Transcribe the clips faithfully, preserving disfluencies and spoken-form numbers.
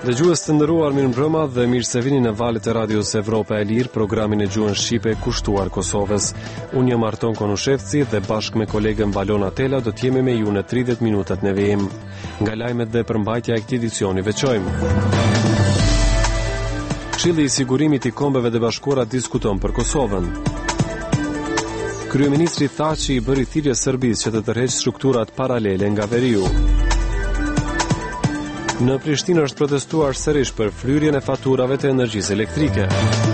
Dëgjues të nderuar, mirëmbrëma dhe mirë se vini në valët e radios Evropa e Lirë, programin e gjuhën shqipe kushtuar Kosovës. Unë jam Arton Konushevci dhe bashkë me kolegën Valona Tela do t'jemi me ju në tridhjetë minutat në vijim. Nga lajmet dhe përmbajtja e këtij edicioni veçojmë. Këshilli i sigurimit i kombeve të bashkuara diskuton për Kosovën. Kryeministri Thaçi i bëri thirrje Serbisë që të tërheqë strukturat paralele nga veriu. Në Prishtinë është protestuar sërish për flyrjen e faturave të energjisë elektrike.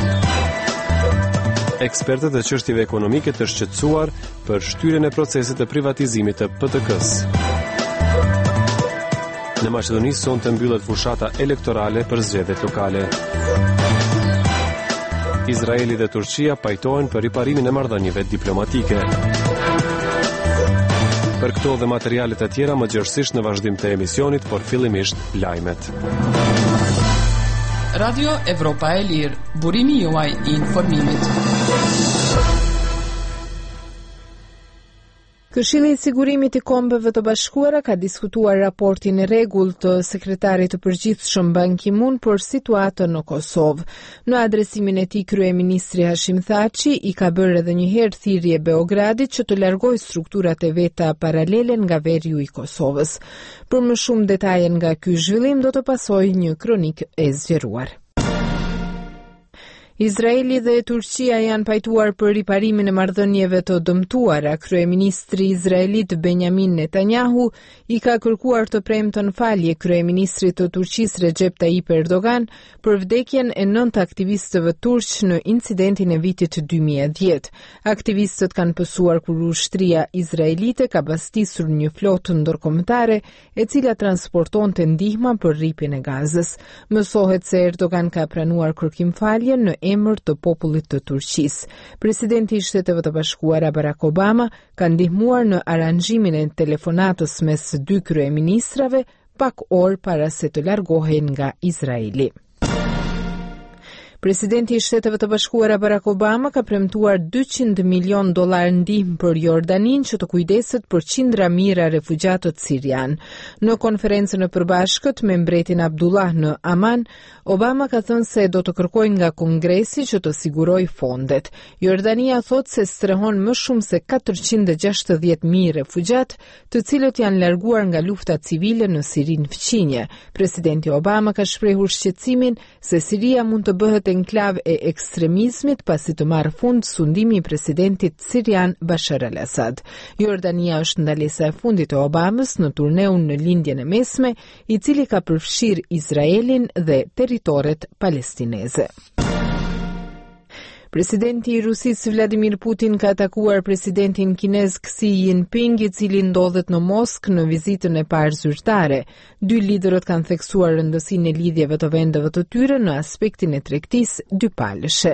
Ekspertët e çështjeve ekonomike të shqetësuar për shtyrjen e procesit të privatizimit të P T K-s. Në Maqedoni sonte mbyllet fushata elektorale për zgjedhjet lokale. Izraeli dhe Turqia pajtohen për riparimin e marrëdhënieve diplomatike. Për këto dhe materialet e tjera më gjërësisht në vazhdim të emisionit, por fillimisht lajmet. Radio Evropa e Lirë, burimi juaj i informimit. Këshilli i Sigurimit i Kombeve të Bashkuara ka diskutuar raportin e rregullt të sekretarit të përgjithshëm Ban Ki-moon për situatën në Kosovë. Në adresimin e tij, kryeministri Hashim Thaçi i ka bërë edhe një herë thirrje Beogradit që të largojë strukturat e veta paralele nga veriu i Kosovës. Për më shumë detaje nga ky zhvillim do të pasojë një kronik e zgjeruar. Izraeli dhe Turqia janë pajtuar për riparimin e marrëdhënieve të dëmtuara. Kryeministri izraelit Benjamin Netanyahu i ka kërkuar të premten falje kryeministrit të Turqisë Recep Tayyip Erdogan për vdekjen e nëntë aktivistëve turq në incidentin e vitit dy mijë e dhjetë. Aktivistët kanë pësuar kur ushtria izraelite ka bastisur një flotë ndërkombëtare e cila transportonte ndihma për rripjen e Gazës. Mësohet se Erdogan ka pranuar kërkimfaljen në emër të popullit të Turqisë. Presidenti i Shteteve të Bashkuara Barack Obama ka ndihmuar në aranximin e telefonatës mes dy kryeministrave pak orë para se të largohen nga Izraeli. Presidenti i Shteteve të Bashkuara Barack Obama ka premtuar dyqind milion dollar ndihmë për Jordaninë që të kujdeset për qindra mijëra refugjatët sirian. Në konferencën e përbashkët me mbretin Abdullah në Aman, Obama ka thënë se do të kërkojë nga Kongresi që të sigurojë fondet. Jordania thot se strehon më shumë se katërqind e gjashtëdhjetë mijë refugjat, të cilët janë larguar nga lufta civile në Sirinë fqinje. Presidenti Obama ka shprehur shqetësimin se Siria mund të bëhet enklav e ekstremizmit pasi të marrë fund sundimi i presidentit sirian Bashar al-Assad. Jordania është ndalesa e fundit e Obamës në turneun në lindjen e mesme, i cili ka përfshirë Izraelin dhe territoret palestineze. Presidenti i Rusisë Vladimir Putin ka takuar presidentin kinez Xi Jinping, i cili ndodhet në Moskë në vizitën e parë zyrtare. Dy liderët kanë theksuar rëndësinë e lidhjeve të vendeve të tyre në aspektin e tregtisë dypalëshe.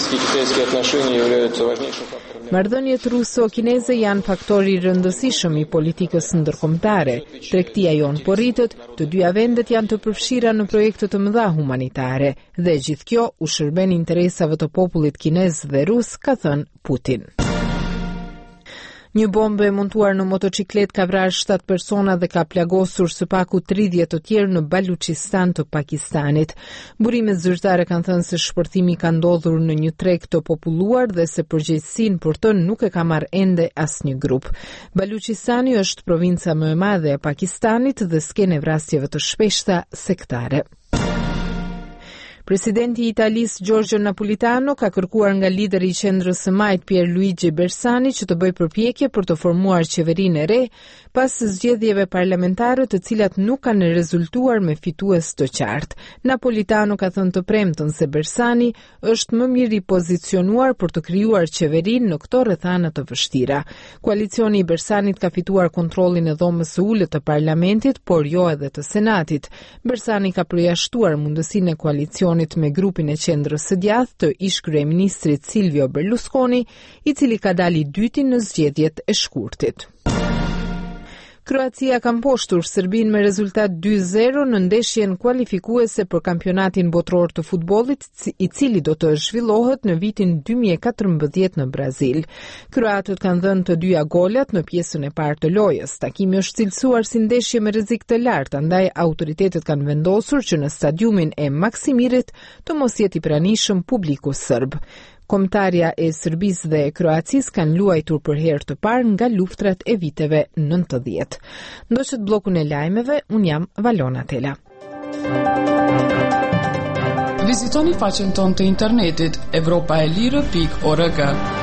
Marrëdhëniet ruso-kineze janë faktori i rëndësishëm i politikës ndërkombëtare. Tregtia jonë po rritet, të dyja vendet janë të përfshira në projekte të mëdha humanitare dhe gjithë kjo u shërben interesave të popullit kinez dhe rus, ka thënë Putin. Një bombë e montuar në motociklet ka vrarë shtatë persona dhe ka plagosur së paku tridhjetë të tjerë në Baluchistan të Pakistanit. Burimet zyrtare kanë thënë se shpërthimi ka ndodhur në një treg të populluar dhe se përgjegjësinë për të nuk e ka marrë ende asnjë grup. Baluchistani është provinca më e madhe e Pakistanit dhe sken e vrasjeve të shpeshta sektare. Presidenti i Italisë Giorgio Napolitano ka kërkuar nga lideri i Qendrës së Majt Pierluigi Bersani që të bëjë përpjekje për të formuar qeverinë e re pas zgjedhjeve parlamentare të cilat nuk kanë rezultuar me fitues të qartë. Napolitano ka thënë të premtën se Bersani është më mirë i pozicionuar për të krijuar qeverinë në këto rrethana të vështira. Koalicioni i Bersanit ka fituar kontrollin e dhomës së ulët të parlamentit, por jo edhe të senatit. Bersani ka përjashtuar mundësinë e koalicionit me grupin e Qendrës së Djathtë të ish kryeministrit Silvio Berlusconi, i cili ka dalë i dyti në zgjedhjet e shkurtit. Kroacia ka mposhtur Serbinë me rezultat dy zero në ndeshjen kualifikuese për kampionatin botror të futbollit, i cili do të zhvillohet në vitin dy mijë e katërmbëdhjetë në Brazil. Kroatët kanë dhënë të dyja golat në pjesën e parë të lojës. Takimi është cilësuar si ndeshje me rrezik të lartë, andaj autoritetet kanë vendosur që në stadiumin e Maksimirit të mos jetë i pranishëm publiku serb. Kombëtarja e Serbisë dhe Kroacisë kanë luajtur për herë të parë nga luftrat e viteve nëntëdhjetë. Ndoqët bllokun e lajmeve, un jam Valona Tela. Vizitoni faqen tonë të internetit evropaelire pikë org.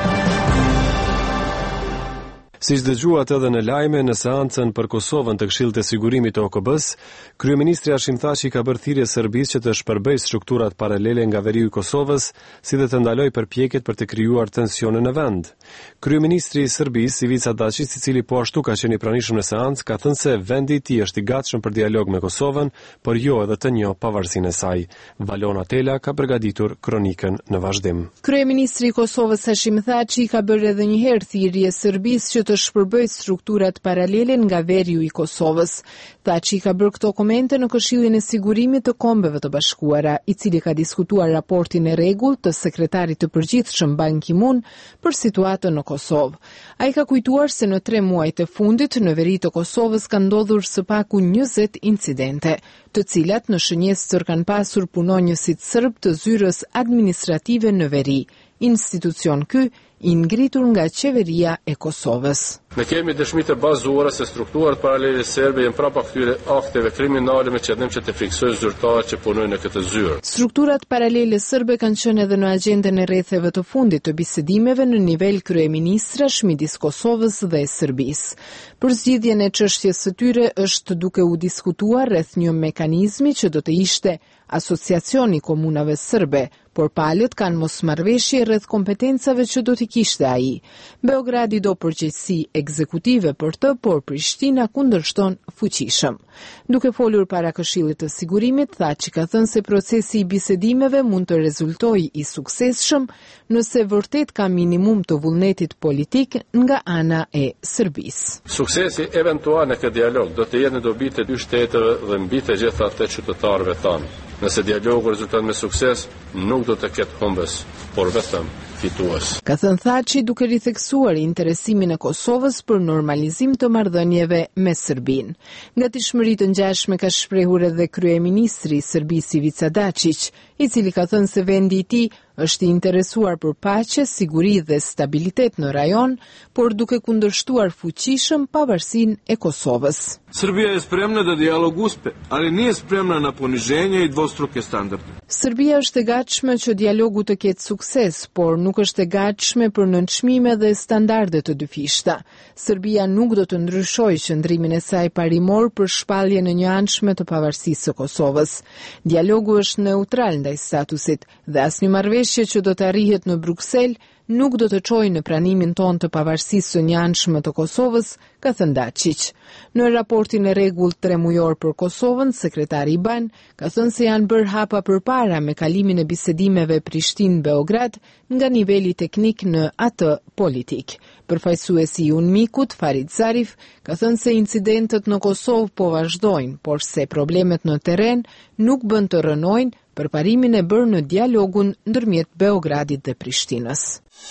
Siç dëgjuat edhe në lajme, në seancën për Kosovën të Këshillit të Sigurimit të O K B-s, kryeministri Hashim Thaçi ka bërë thirrje Serbisë që të shpërbëjë strukturat paralele nga veriu i Kosovës, si dhe të ndalojë përpjekjet për të krijuar tensione në vend. Kryeministri i Serbisë, Ivica Dačić, i cili po ashtu ka qenë i pranishëm në seancë, ka thënë se vendi i tij është i gatshëm për dialog me Kosovën, por jo edhe të njohë pavarësinë e saj. Valona Tela ka përgatitur kronikën në vazhdim. Kryeministri i Kosovës Hashim Thaçi ka bërë edhe një herë thirrje Serbisë që të shpërbëj strukturat paralele nga veriu i Kosovës. Thaçi ka bërë këto komente në Këshillin e Sigurimit të Kombeve të Bashkuara, i cili ka diskutuar raportin e rregullt të sekretarit të përgjithshëm Ban Ki-moon për situatën në Kosovë. Ai ka kujtuar se në tre muajt e fundit në veri të Kosovës ka ndodhur së paku njëzet incidente, të cilat në shënjestër kanë pasur punonjësit serb të zyrës administrative në veri, institucion ky i ngritur nga qeveria e Kosovës. Ne kemi dëshmi të bazuara se strukturat paralele serbe janë prapa këtyre akteve kriminale me qëllim që të friksojë zyrtarët që punojnë në këtë zyrë. Strukturat paralele serbe kanë qenë edhe në agjendën e rretheve të fundit të bisedimeve në nivel kryeministrash midis Kosovës dhe Serbisë. Për zgjidhjen e çështjes së tyre është duke u diskutuar rreth një mekanizmi që do të ishte Asociacioni Komunave Serbe, por palët kanë mosmarrëveshje rreth kompetencave që do t'i kishte ai. Beogradi do përgjegjësi ekzekutive për të, por Prishtina kundërshton fuqishëm. Duke folur para Këshillit të Sigurimit, Thaçi ka thënë se procesi i bisedimeve mund të rezultojë i suksesshëm nëse vërtet ka minimum të vullnetit politik nga ana e Serbisë. Suksesi eventual në këtë dialog do të jetë në dobi të dy shteteve dhe mbi të gjitha të qytetarëve tanë. Nëse dialogu rezulton me sukses, nuk do të ketë humbës, por vetëm fitues. Ka thënë Thaçi duke ritheksuar interesimin e Kosovës për normalizim të marrëdhënieve me Serbinë. Gatishmëri të ngjashme ka shprehur edhe kryeministri i Serbisë Ivica Dačić, i cili ka thënë se vendi i tij është i interesuar për paqe, siguri dhe stabilitet në rajon, por duke kundërshtuar fuqishëm pavarësinë e Kosovës. Serbia je spremna da dijalog uspe, ali nije spremna na poniženje i dvostruke standarde. Serbia është e gatshme që dialogu të ketë sukses, por nuk është e gatshme për nënçmime dhe standarde të dyfishta. Serbia nuk do të ndryshojë qëndrimin e saj parimor për shpalljen e njëanshme të pavarësisë së Kosovës. Dialogu është neutral ndaj statusit dhe asnjë marrëveshje që do të arrihet në Bruksel nuk do të çojë në pranimin ton të pavarësisë së njëanshme të Kosovës, ka thënë Dačić. Në raportin e rregullt tremujor për Kosovën, sekretari i Ban ka thënë se janë bërë hapa përpara me kalimin e bisedimeve Prishtinë-Beograd nga niveli teknik në atë politik. Përfaqësuesi i UNMIK-ut, Farid Zarif, ka thënë se incidentët në Kosovë po vazhdojnë, por se problemet në terren nuk bën të rënojnë për parimin e bërë në dialogun ndërmjet Beogradit dhe Prishtinës.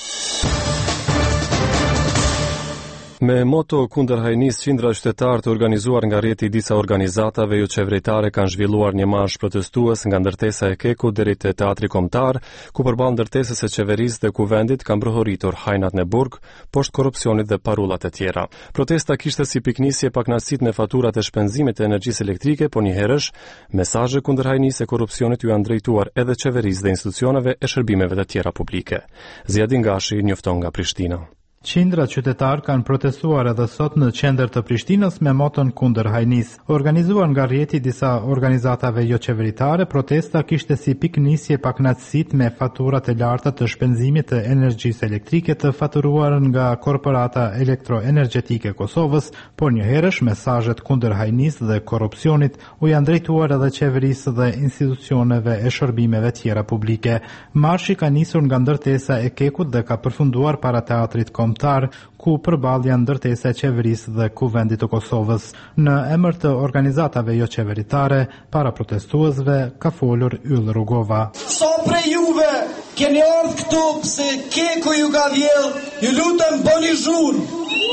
Me moto kundër hajnis, qindra qytetarë të organizuar nga rrjeti i disa organizatave jo qeveritare kanë zhvilluar një marsh protestues nga ndërtesa e Keku deri te Teatri Kombëtar, ku përballë ndërtesës së qeverisë dhe kuvendit kanë brohoritur hajnat në burg, poshtë korrupsionit dhe parullat e tjera. Protesta kishte si piknisje pakënaqësitë me faturat e shpenzimit të energjisë elektrike, por njëherësh mesazhe kundër hajnisë e korrupsionit ju janë drejtuar edhe qeverisë dhe institucioneve e shërbimeve të tjera publike. Ziadin Gashi njofton nga Prishtina. Qindra qytetar kanë protestuar edhe sot në qendër të Prishtinës me moton kundër hajnis. Organizuar nga rrjeti disa organizatave jo qeveritare, protesta kishte si piknisje pakënaqësitë me faturat e larta të shpenzimit të energjisë elektrike të faturuar nga korporata elektroenergjetike e Kosovës, por njëherësh mesazhet kundër hajnis dhe korrupsionit u janë drejtuar edhe qeverisë dhe institucioneve e shërbimeve tjera publike. Marshi ka nisur nga ndërtesa e Kekut dhe ka përfunduar para Teatrit Kombëtar. kombëtar, ku përballë janë ndërtesa e qeverisë dhe Kuvendit të Kosovës. Në emër të organizatave jo qeveritare, para protestuesve ka folur Yll Rugova. Sa prej juve keni ardhur këtu pse keku ju ka vjedh, ju lutem bëni zhurmë.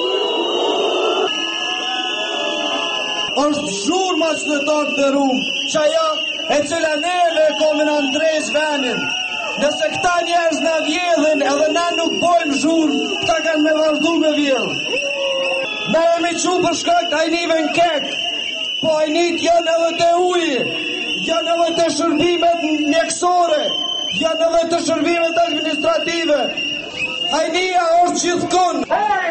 Është zhurma qytetar të rrumë, që aja e cila neve komin Andres venin. Nëse këta njerëz na vjedhin edhe na nuk bojmë zhurmë, këta kanë me vazhdu me vjedh. Ne e me që për shkak të ajnive në kek, po ajnit janë edhe të ujë, janë edhe të shërbimet mjekësore, janë edhe të shërbimet administrative. Ajnia është gjithkund.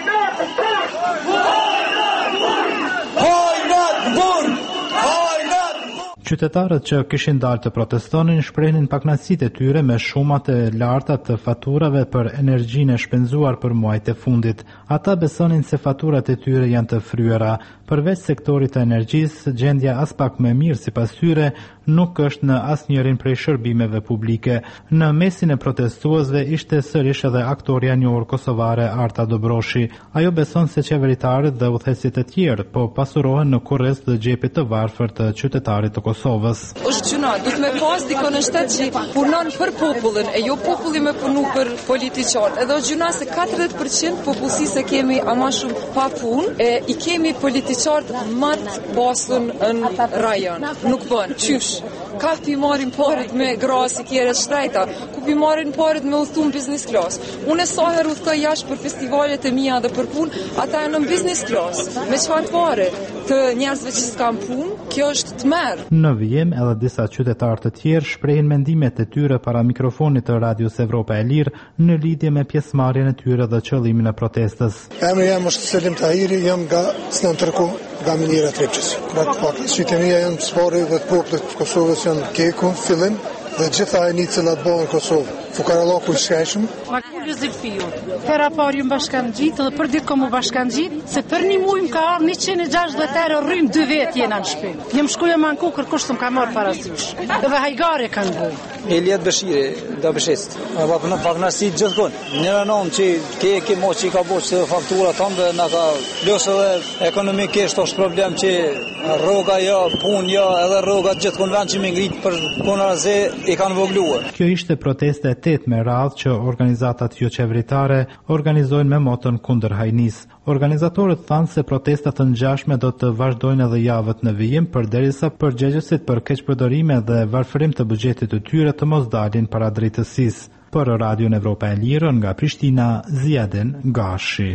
Qytetarët që kishin dalë të protestonin shprehin pakënaqësitë e tyre me shumat e larta të faturave për energjinë e shpenzuar për muajt e fundit. Ata besonin se faturat e tyre janë të fryera. Përveç sektorit të energjisë, gjendja as pak më mirë sipas tyre nuk është në asnjërin prej shërbimeve publike. Në mesin e protestuesve ishte sërish edhe aktoria e njohur kosovare Arta Dobroshi. Ajo beson se qeveritarët dhe udhëheqësit e tjerë po pasurohen në kurrez të xhepit të varfër të qytetarit të Kosovës. Është gjuna, duhet me pas dikon në shtet që punon për popullin, e jo populli me punu për politiqarët. Edhe është gjuna se katërdhjetë përqind popullsisë e kemi ama shumë pa punë, e i kemi politiqarët më të pasun në rajon. Nuk bën, qysh. Ka pi marrin parit me grasi kjeret shtrejta, ku pi marrin parit me udhëtum business class. Unë sa herë udhtoj jashtë për festivalet e mia dhe për punë, ata janë në business class. Me çfarë pare të njerëzve që s'kan punë, kjo është tmerr. Në vijim edhe disa qytetarë të tjerë shprehin mendimet e tyre para mikrofonit të Radios Evropa e Lirë në lidhje me pjesëmarrjen e tyre dhe qëllimin e protestës. Emri jam është Selim Tahiri, jam nga Snan Tërku, nga Miniera Trepqës. Pra pak, sytë mia janë spori dhe të popullit të Kosovës janë keku, fillim dhe gjitha e një cilat bëhen në Kosovë. Fukarallahu i shkëshëm. Makullu Zilfiu, për apar ju më bashkan gjitë dhe për ditë komu bashkan gjitë, se për një muj më ka arë një qenë e gjashdhjetë euro rrymë dy vetë jena në shpi. Jem shkuja ma në kukër kushtë më ka marë parasysh. Edhe hajgare kanë bu. Eliet Beshiri, da Beshest. Paknasit gjithkon. Njëra nëmë që ke ke mo që i ka boqë të faktura tonë dhe nga ka lësë dhe ekonomikisht është problem që rroga jo, pun jo, edhe rroga gjithkon vend që më ngritë për punaraze i kanë vogluar. Kjo ishte proteste e tetë me radhë që organizatat jo qeveritare organizojnë me moton kundër hajnis. Organizatorët thanë se protestat të ngjashme do të vazhdojnë edhe javët në vijim përderisa përgjegjësit për keqpërdorime dhe varfërim të buxhetit të tyre të mos dalin para drejtësisë. Për Radion Evropa e Lirë nga Prishtina, Ziadin Gashi.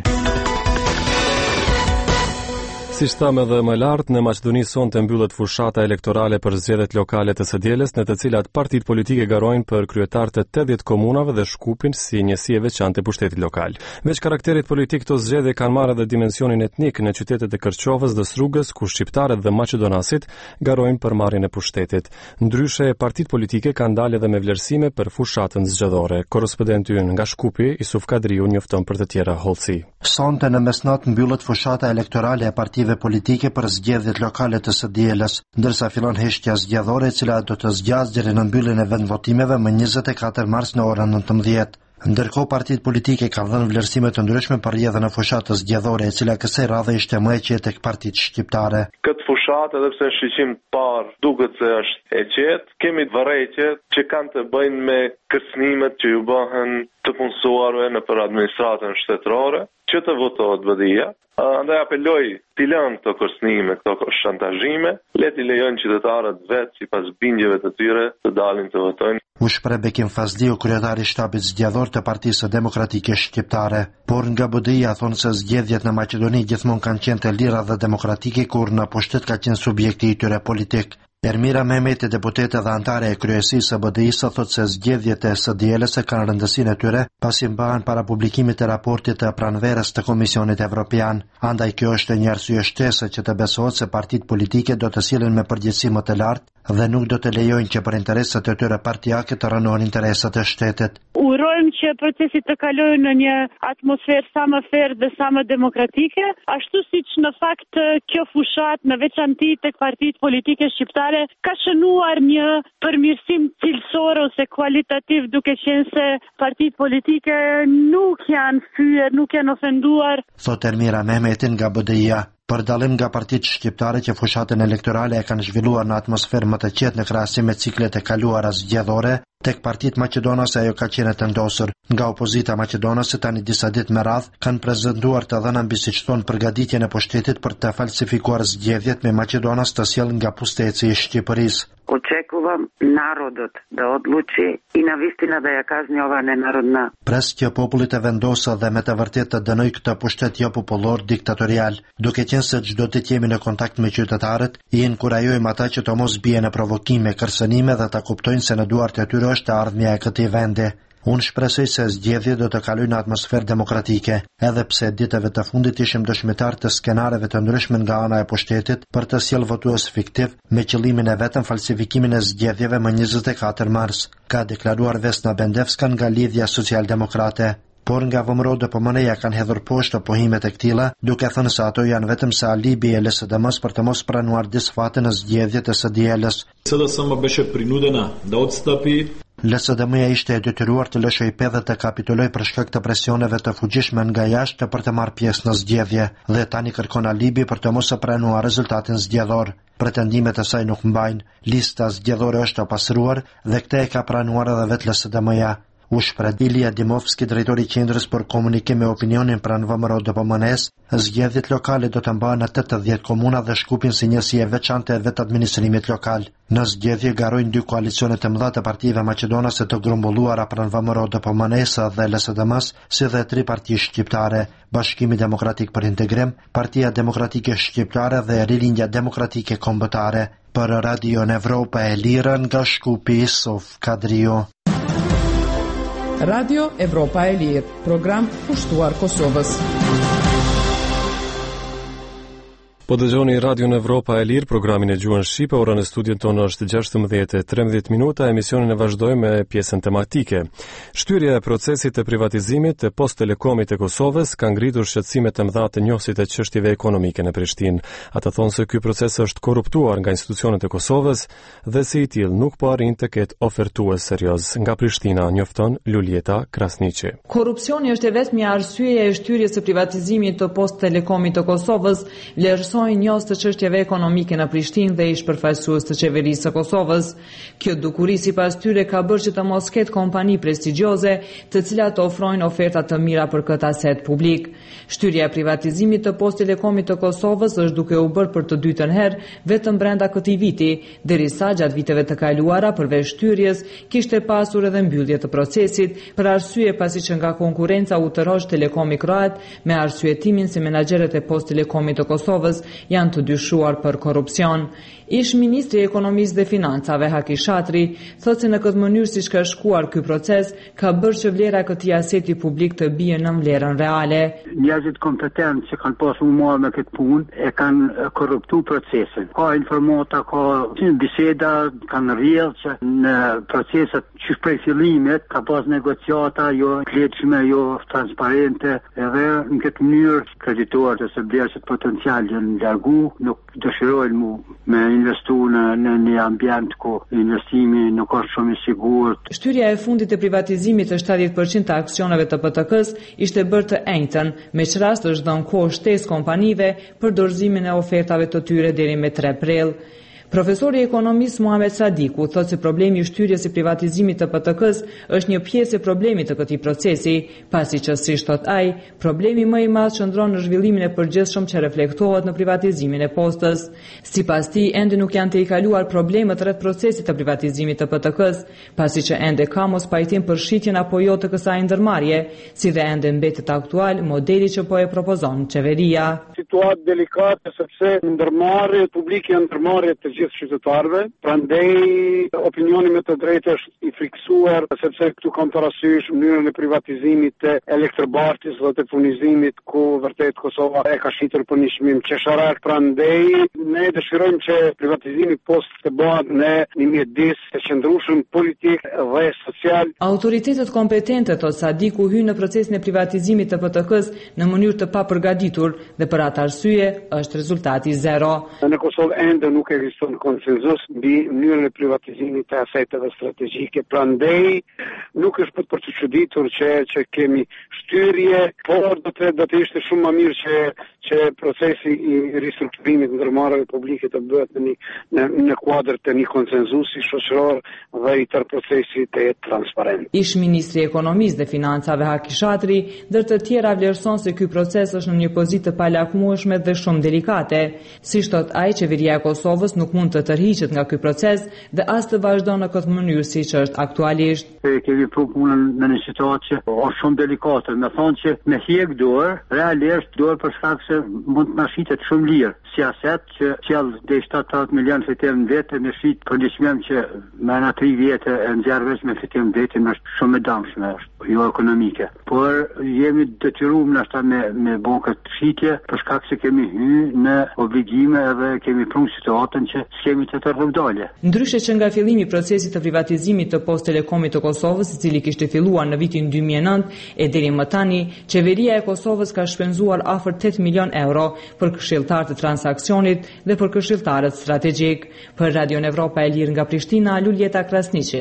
Si shtam edhe më lartë, në Maqedoni sonte mbyllet fushata elektorale për zgjedhjet lokale të së dielës, në të cilat partitë politike garojnë për kryetar të tetëdhjetë komunave dhe Shkupin si njësi e veçantë e pushtetit lokal. Veç karakterit politik, këto zgjedhje kanë marrë edhe dimensionin etnik në qytetet e Kërçovës dhe Srugës, ku shqiptarët dhe maqedonasit garojnë për marrjen e pushtetit. Ndryshe, partitë politike kanë dalë edhe me vlerësime për fushatën zgjedhore. Korrespondenti ynë nga Shkupi, Isuf Kadriu, njofton për të tjera hollësi. Sonte në mesnatë mbyllet fushata elektorale e partive politike për zgjedhjet lokale të së dielës, ndërsa fillon heshtja zgjedhore e cila do të zgjasë deri në mbylljen e vendvotimeve më njëzet e katër mars në orën nëntëmbëdhjetë. Ndërkohë partitë politike kanë dhënë vlerësime të ndryshme për rrjedhën e fushatës zgjedhore, e cila kësaj radhe ishte më e qetë tek partitë shqiptare. Këtë fushatë, edhe pse në shiqim parë duket se është e qetë, kemi vërejtje që kanë të bëjnë me kërcënimet që ju bëhen të punësuarve në për administratën shtetërore, që të votohet vëdia. Andaj apeloj t'i lënë këto kërcënime, këto shantazhime, le t'i lejojnë qytetarët vetë sipas bindjeve të tyre të dalin të votojnë. U shpreh Bekim Fazliu, kryetari i shtabit zgjedhor të Partisë Demokratike Shqiptare, por nga B D I-a thonë se zgjedhjet në Maqedoni gjithmonë kanë qenë të lira dhe demokratike, kur në pushtet ka qenë subjekti i tyre politik. Ermira Mehmeti, deputete dhe antare e kryesisë së B D I-së, thotë se zgjedhjet e së dielës kanë rëndësinë e tyre pasi mbahen para publikimit të raportit të pranverës të Komisionit Evropian. Andaj kjo është një arsye shtesë që të besohet se partitë politike do të sillen me përgjegjësi më të lartë dhe nuk do të lejojnë që për interesat e tyre partijake të rënohen interesat e shtetit. Urojmë që procesi të kalojë në një atmosferë sa më ferë dhe sa më demokratike, ashtu siç në fakt kjo fushat në veçanti tek partitë politike shqiptare zyrtare ka shënuar një përmirësim cilësor ose kualitativ, duke qenë se partitë politike nuk janë fyer, nuk janë ofenduar. Thot Ermira Mehmetin nga B D I-a. Për dallim nga partitë shqiptare që fushatën elektorale e kanë zhvilluar në atmosferë më të qetë në krahasim me ciklet e kaluara zgjedhore, tek partitë maqedonase ajo ka qenë të ndosur. Nga opozita maqedonase tani disa ditë me radhë kanë prezantuar të dhëna mbi siç thon përgatitjen e pushtetit për të falsifikuar zgjedhjet me Maqedonas të sjellë nga pusteci i Shqipërisë. Očekujem narodot da odluči i na vistina da je kažnjova nenarodna. Pres që popullit e vendosë dhe me të vërtet të dënoj këtë pushtet jo popullor diktatorial, duke qenë se çdo ditë jemi në kontakt me qytetarët, i inkurajojmë ata që të mos bie në provokime, kërcënime dhe të kuptojnë se në duart e tyre është ardhmja e këtij vendi. Unë shpresoj se zgjedhjet do të kalojnë në atmosferë demokratike, edhe pse ditëve të fundit ishim dëshmitar të skenareve të ndryshme nga ana e pushtetit për të sjellë votues fiktiv me qëllimin e vetëm falsifikimin e zgjedhjeve më njëzet e katër mars, ka deklaruar Vesna Bendevska nga Lidhja Socialdemokrate. Por nga V M R O D P M N-ja kanë hedhur poshtë pohimet e këtilla, duke thënë se ato janë vetëm se alibi e L S D M-s për të mos pranuar disfatë në zgjedhjet e S D L-s. S D S M беше принудена да отстъпи. L S D M-ja ishte e detyruar të lëshoj pedhe të kapituloj për shkak të presioneve të fuqishme nga jashtë për të marrë pjesë në zgjedhje dhe tani kërkon alibi për të mos pranuar rezultatin zgjedhor. Pretendimet e saj nuk mbajnë, lista zgjedhore është e pasuruar dhe këtë e ka pranuar edhe vetë L S D M-ja. U shpreh Ilija Dimovski, drejtori i Qendrës për Komunikim me Opinionin pranë V M R O D P M N-s, zgjedhjet lokale do të mbahen në tetëdhjetë komuna dhe Shkupin si një si e veçantë e vetë administrimit lokal. Në zgjedhje garojnë dy koalicione të mëdha të partive maqedonase të grumbulluara pranë V M R O D P M N-s dhe L S D M-s, si dhe tri parti shqiptare: Bashkimi Demokratik për Integrim, Partia Demokratike Shqiptare dhe Rilindja Demokratike Kombëtare. Për Radio Evropa e Lirë nga Shkupi, Sof Kadrio. Radio Evropa e Lirë, program pushtuar Kosovës. Po dëgjoni Radio Evropa e Lirë, programin e gjuhën shqipe. Ora në studion tonë është gjashtëmbëdhjetë e tridhjetë minuta. Emisionin e vazhdojmë me pjesën tematike. Shtyria e procesit të privatizimit të Post Telekomit të Kosovës ka ngritur shqetësime të mëdha të njohësit të çështjeve ekonomike në Prishtinë. Ata thonë se ky proces është korruptuar nga institucionet e Kosovës dhe si i tillë nuk po arrin të ketë ofertues serioz. Nga Prishtina njofton Lulieta Krasniqi. Korrupsioni është e vetmja arsyeja e shtyrjes së privatizimit të Post Telekomit të Kosovës, vlerëson njës të çështjeve ekonomike në Prishtinë dhe ish përfaqësues të qeverisë së Kosovës. Kjo dukuri sipas tyre ka bërë që të mos ketë kompani prestigjioze, të cilat të ofrojnë oferta të mira për këtë aset publik. Shtyrja e privatizimit të Post Telekomit të Kosovës është duke u bërë për të dytën herë vetëm brenda këtij viti, derisa gjatë viteve të kaluara përveç shtyrjes kishte pasur edhe mbyllje të procesit për arsye pasi që nga konkurrenca u tërhoq Telekomi Kroat me arsyetimin se menaxherët e Post Telekomit të Kosovës janë të dyshuar për korrupsion. Ish ministri i ekonomisë dhe financave Haki Shatri thotë se në këtë mënyrë siç ka shkuar ky proces ka bërë që vlera e këtij aseti publik të bie në vlerën reale. Njerëzit kompetent që kanë pasur marrë me këtë punë e kanë korruptuar procesin. Ka informata, ka biseda, kanë rrjedhë që në proceset që prej fillimit ka pas negociata jo lehtëshme, jo transparente, edhe në këtë mënyrë kreditorët ose vlerësit potencial janë largu, nuk dëshirojnë mu me investu në, në një ambient ku investimi nuk është shumë i sigurt. Shtyrja e fundit e privatizimit të shtatëdhjetë përqind të aksioneve të P T K-s ishte bërë të enjtën, me që rast është dhënë kohë shtesë kompanive për dorëzimin e ofertave të tyre deri me tre prill. Profesori ekonomist Muhamet Sadiku thotë se problemi i shtyrjes së privatizimit të P T K-s është një pjesë e problemit të këtij procesi, pasi që si thot ai, problemi më i madh qëndron në zhvillimin e përgjithshëm që reflektohet në privatizimin e postës. Sipas tij, ende nuk janë të i kaluar problemet rreth procesit të privatizimit të P T K-s, pasi që ende ka mos pajtim për shitjen apo jo të kësaj ndërmarrje, si dhe ende mbetet aktual modeli që po e propozon qeveria. Situatë delikate sepse ndërmarrjet publike janë ndërmarrje të gjithë qytetarëve, prandaj opinioni me të drejtë është i friksuar sepse këtu kam parasysh mënyrën e privatizimit të Elektrobartis dhe të furnizimit ku vërtet Kosova e ka shitur për një çmim qesharak, prandaj ne dëshirojmë që privatizimi post të bëhet në një mjedis të qëndrueshëm politik dhe social. Autoritetet kompetente thotë Sadiku hynë në procesin e privatizimit të P T K-s në mënyrë të papërgatitur dhe për atë arsye është rezultati zero. Në Kosovë ende nuk ekziston arritur në konsenzus mbi mënyrën e privatizimit të aseteve strategjike. Prandaj nuk është për të çuditur që që kemi shtyrje, por do të do të ishte shumë më mirë që që procesi i ristrukturimit të ndërmarrjeve publike të bëhet në në në kuadër të një konsenzusi shoqëror dhe i tërë procesi të jetë transparent. Ish ministri i Ekonomisë dhe Financave Haki Shatri, ndër të tjera vlerëson se ky proces është në një pozitë të palakmueshme dhe shumë delikate. Siç thot ai, qeveria e Kosovës nuk mund të tërhiqet nga ky proces dhe as të vazhdon në këtë mënyrë siç është aktualisht. E kemi pru punën në një situatë që është shumë delikate, me thonë që me hjek dorë, realisht dorë për shkak se mund të na shitet shumë lirë. Siaset që qell deri shtatëdhjetë milion fitim në vete me shit për diçmem që me në tri vjetë e nxjerr veç me fitim vetin është shumë e dëmshme, është jo ekonomike. Por jemi detyruar në ashta me me bon këtë shitje për shkak se kemi hyrë në obligime edhe kemi prunë situatën që s'kemi të të rrugdalje. Ndryshe që nga fillimi i procesit të privatizimit të Post Telekomit të Kosovës, i cili kishte filluar në vitin dy mijë e nëntë e deri më tani, qeveria e Kosovës ka shpenzuar afër tetë milion euro për këshilltar të transaksionit dhe për këshilltarët strategjik. Për Radio Evropa e Lirë nga Prishtina, Luljeta Krasniqi.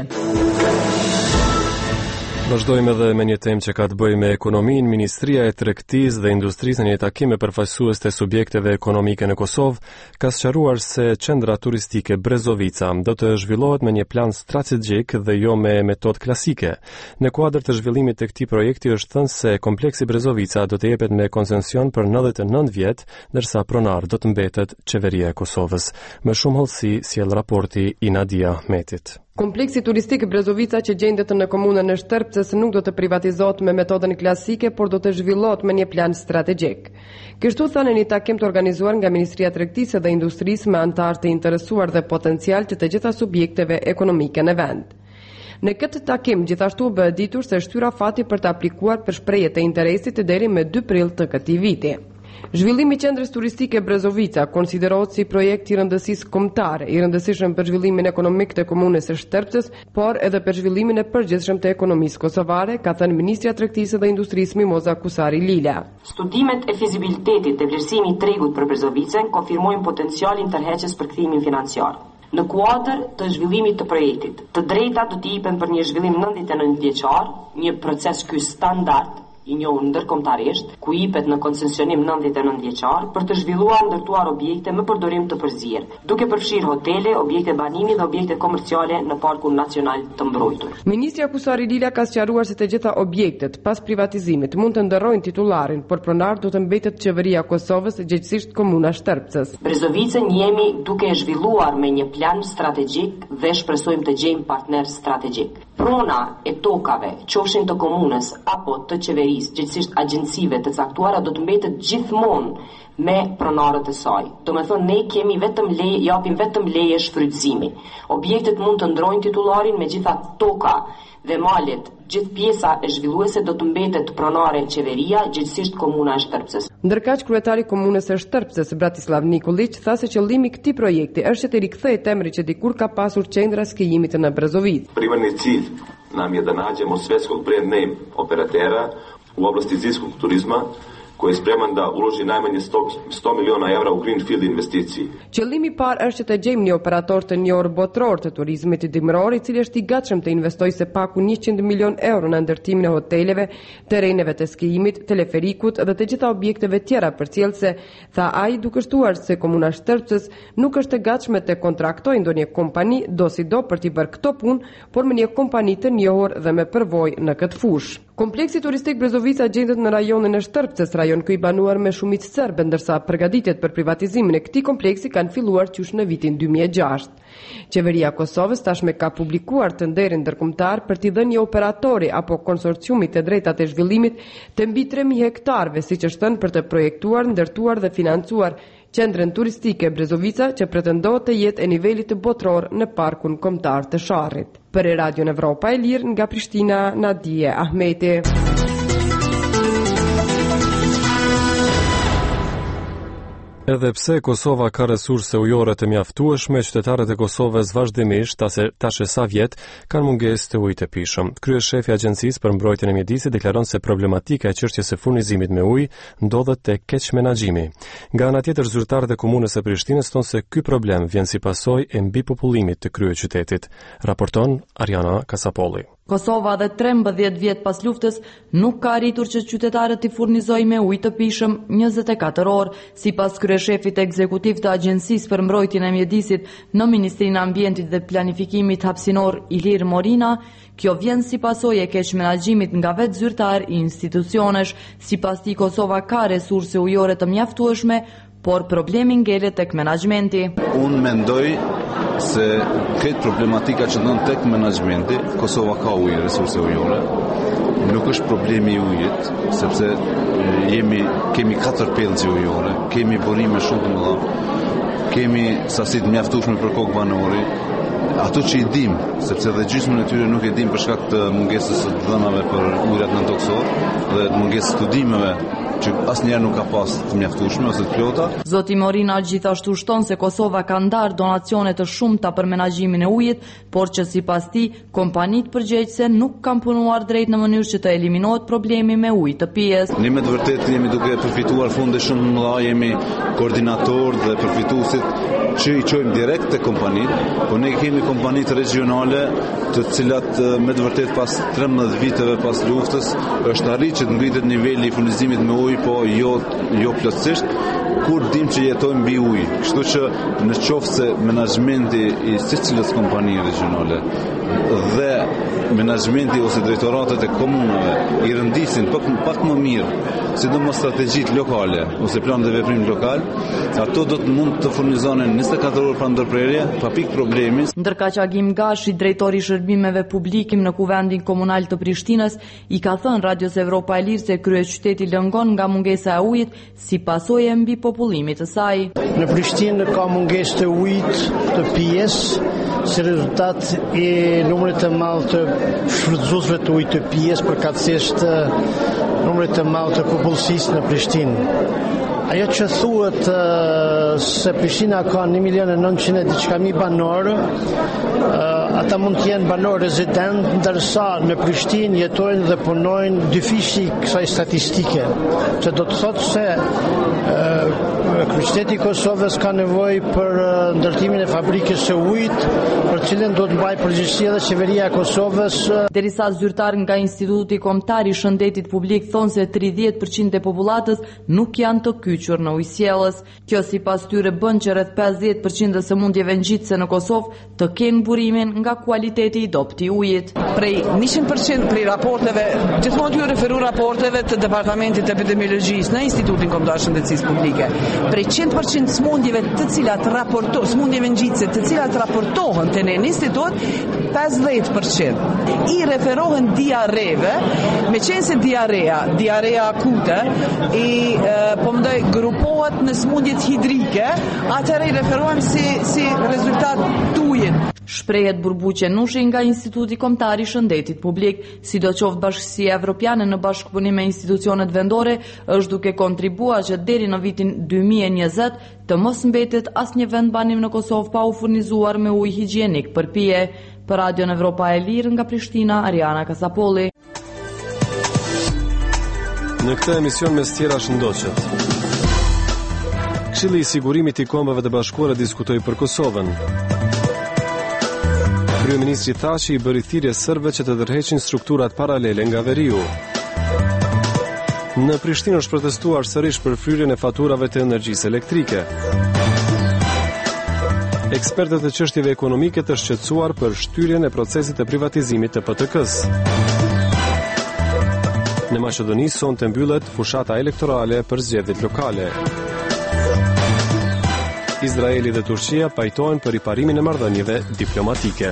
Vazhdojmë edhe me një temë që ka të bëjë me ekonominë. Ministria e Tregtisë dhe Industrisë në një takim me përfaqësues të subjekteve ekonomike në Kosovë ka sqaruar se qendra turistike Brezovica do të zhvillohet me një plan strategjik dhe jo me metodë klasike. Në kuadër të zhvillimit të këtij projekti është thënë se kompleksi Brezovica do të jepet me koncesion për nëntëdhjetë e nëntë vjet, ndërsa pronar do të mbetet qeveria e Kosovës. Më shumë hollësi sjell raporti i Nadia Ahmetit. Kompleksi turistik Brezovica që gjendet në komunën e Shtërpcës nuk do të privatizohet me metodën klasike, por do të zhvillohet me një plan strategjik. Kështu thënë në një takim të organizuar nga Ministria e Tregtisë dhe Industrisë me anëtar të interesuar dhe potencial të të gjitha subjekteve ekonomike në vend. Në këtë takim gjithashtu bë ditur se shtyra fati për të aplikuar për shprehje të interesit deri me dy prill të këtij viti. Zhvillimi i qendrës turistike Brezovica konsiderohet si projekt i rëndësisë kombëtare, i rëndësishëm për zhvillimin ekonomik të komunës së Shtërpcës, por edhe për zhvillimin e përgjithshëm të ekonomisë kosovare, ka thënë Ministria e Tregtisë dhe Industrisë Mimoza Kusari Lila. Studimet e fizibilitetit të vlerësimit të tregut për Brezovicën konfirmojnë potencialin tërheqës për kthimin financiar. Në kuadër të zhvillimit të projektit, të drejta do të jepen për një zhvillim nëntëdhjetë e nëntë vjeçar, një proces ky standard i njohur ndërkombëtarisht, ku jepet në koncesionim nëntëdhjetë e nëntë vjeçar për të zhvilluar ndërtuar objekte me përdorim të përzier, duke përfshirë hotele, objekte banimi dhe objekte komerciale në Parkun Nacional të Mbrojtur. Ministria Kusari Lila ka sqaruar se të gjitha objektet pas privatizimit mund të ndërrojnë titullarin, por pronar do të mbetet qeveria e Kosovës, gjithsesi komuna Shtërpcës. Brezovicën jemi duke e zhvilluar me një plan strategjik dhe shpresojmë të gjejmë partner strategjik. Prona e tokave, qofshin të komunës apo të qeverisë, gjithsesi agjencive të caktuara, do të mbetet gjithmonë me pronarët e saj. Do me thonë, ne kemi vetëm leje, japim vetëm leje shfrytëzimi. Objektet mund të ndrojnë titullarin me gjitha toka dhe malet, gjithë pjesa e zhvilluese do të mbetet pronare qeveria, gjithsesi komuna e Shtërpcës. Ndërkaq kryetari i komunës së Shtërpcës, Bratislav Nikolić, tha se qëllimi i këtij projekti është të rikthehet emri që dikur ka pasur qendra skijimit në Brezovicë. Primarni cilj nam je da nađemo svetskog brand name operatera u oblasti zimskog turizma koji je spreman da uloži najmanje sto miliona evra u greenfield investiciji. Qëllimi i parë është të gjejmë një operator të njohur botror të turizmit dimëror, i cili është i gatshëm të investojë së paku njëqind milion euro në ndërtimin e hoteleve, terreneve të skijimit, teleferikut dhe të gjitha objekteve tjera, përcjellse tha ai, duke shtuar se komuna Shtërpcës nuk është e gatshme të kontraktojë ndonjë kompani dosido për të bërë këto punë, por me një kompani të njohur dhe me përvojë në këtë fushë. Kompleksi turistik Brezovica gjendet në rajonin e Shtërpcës, rajon ku i banuar me shumicë serbe, ndërsa përgatitjet për privatizimin e këtij kompleksi kanë filluar qysh në vitin dy mijë e gjashtë. Qeveria e Kosovës tashme ka publikuar të nderin ndërkombëtar për t'i dhënë një operatori apo konsorciumit të drejtat e zhvillimit të mbi tre mijë hektarëve, siç është thënë, për të projektuar, ndërtuar dhe financuar qendrën turistike Brezovica, që pretendohet të jetë e nivelit të botror në Parkun Kombëtar të Sharrit. Për Radio Evropa e Lirë nga Prishtina, Nadia Ahmeti. Edhe pse Kosova ka resurse ujore të mjaftueshme, qytetarët e Kosovës vazhdimisht, tash e sa vjet, kanë mungesë të ujit të pijshëm. Kryeshefi i Agjencisë për Mbrojtjen e Mjedisit deklaron se problematika e çështjes së furnizimit me ujë ndodhet te keq menaxhimi. Nga ana tjetër, zyrtarët e komunës së Prishtinës thonë se ky problem vjen si pasojë e mbipopullimit të kryeqytetit. Raporton Ariana Kasapolli. Kosova dhe trembëdhjetë vjet pas luftës nuk ka arritur që qytetarët t'i furnizojë me ujë të pijshëm njëzet e katër orë, sipas kryeshefit ekzekutiv të Agjencisë për Mbrojtjen e Mjedisit në Ministrinë e Ambientit dhe Planifikimit hapësinor Ilir Morina. Kjo vjen si pasojë e keq menaxhimit nga vetë zyrtar i institucionesh. Sipas tij, Kosova ka resurse ujore të mjaftueshme, por problemi ngelet tek menaxhmenti. Unë mendoj se këtë problematika që nën tek menaxhmenti, Kosova ka ujë, resurse ujore. Nuk është problemi i ujit, sepse jemi kemi katër pellgje ujore, kemi burime shumë të mëdha, kemi sasi të mjaftueshme për kokë banori. Ato që i dim, sepse dhe gjysmën e tyre nuk e dim për shkak të mungesës së dhënave për ujërat nëntokësor dhe mungesës studimeve që asnjëherë nuk ka pas të mjaftueshme ose të plota. Zoti Morina gjithashtu shton se Kosova ka ndarë donacione të shumta për menaxhimin e ujit, por që sipas tij kompanitë përgjegjëse nuk kanë punuar drejt në mënyrë që të eliminohet problemi me ujë të pijes. Ne me të vërtetë jemi duke përfituar fonde shumë të mëdha, jemi koordinator dhe përfituesit që i çojmë direkt te kompanitë, por ne kemi kompanitë regionale të cilat me të vërtetë pas trembëdhjetë viteve pas luftës është arritur që të ngritet niveli i furnizimit me ujë, po jo jo plotësisht, kur dim që jetojmë mbi ujë. Kështu që në qoftë se menaxhmenti i secilës kompanie regionale dhe menaxhmenti ose drejtoratet e komunave i rëndisin pak, pak më mirë, sidomos strategjitë lokale ose planet e veprimit lokal, ato do të mund të furnizonin njëzet e katër orë pa ndërprerje, pa pikë problemi. Ndërka që Agim Gashi, drejtori i shërbimeve publikim në Kuvendin Komunal të Prishtinës, i ka thënë Radios Evropa e Lirë se kryeqyteti lëngon nga mungesa e ujit si pasojë e mbipopullimit të saj. Në Prishtinë ka mungesë të ujit të pijes si rezultat i numrit të madh të shfrytëzuesve të ujit të pijes, përkatësisht numrit të madh të popullsisë në Prishtinë. Ajo që thuhet uh, se Prishtina ka një milion e nëntëqind e diçka mijë banor, uh, ata mund të jenë banor rezident, ndërsa në Prishtinë jetojnë dhe punojnë dy fishi kësaj statistike, që do të thotë se uh, kryeqyteti i Kosovës ka nevojë për uh, ndërtimin e fabrikës së ujit, për cilën do të mbajë përgjegjësi edhe qeveria e Kosovës. Uh... Derisa zyrtar nga Instituti Kombëtar i Shëndetit Publik thonë se tridhjetë përqind e popullatës nuk janë të kyçur në ujësjellës. Kjo sipas tyre bën që rreth pesëdhjetë përqind e sëmundjeve ngjitëse në Kosovë të kenë burimin nga kualiteti i dobët i ujit. Prej njëqind përqind prej raporteve, gjithmonë ju referu raporteve të Departamentit të Epidemiologjisë në Institutin Kombëtar të Shëndetësisë Publike. Prej njëqind përqind smundjeve të cilat raportohen, smundjeve ngjitëse të cilat raportohen te ne në institut, pesëdhjetë përqind i referohen diareve, meqense diarea, diarea akute i e, po mendoj grupohet në smundjet hidrike, atëherë i referohen si si rezultat të ujit. Shprehet burbuqe nushi nga Instituti Kombëtar i Shëndetit Publik, sidoqoftë Bashkësia Evropiane në bashkëpunim me institucionet vendore është duke kontribuar që deri në vitin dy mijë e njëzet të mos mbetet asnjë vend banim në Kosovë pa u furnizuar me ujë higjienik për pije. Për Radion Evropa e Lirë nga Prishtina, Ariana Kasapolli. Në këtë emision mes tjera shëndoqet. Këshilli i Sigurimit i Kombeve të Bashkuara diskutoi për Kosovën. Kryeministri Thaçi i bëri thirrje serbëve që të tërheqin strukturat paralele nga veriu. Në Prishtinë është protestuar sërish për fryrjen e faturave të energjisë elektrike. Ekspertët e çështjeve ekonomike të shqetësuar për shtyrjen e procesit të privatizimit të P T K-s. Në Maqedoni sonte mbyllet fushata elektorale për zgjedhjet lokale. Izraeli dhe Turqia pajtohen për riparimin e marrëdhënieve diplomatike.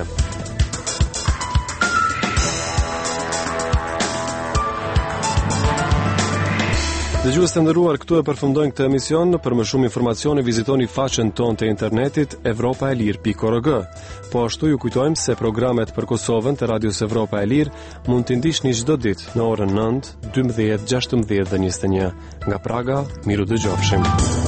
Dëgjues të nderuar, këtu e përfundojnë këtë emision. Për më shumë informacione vizitoni faqen tonë të internetit evropa e lirë pikë org. Po ashtu ju kujtojmë se programet për Kosovën të Radios Evropa e Lirë mund t'i ndiqni çdo ditë në orën nëntë, dymbëdhjetë, gjashtëmbëdhjetë dhe njëzet e një. Nga Praga, miru dëgjofshim.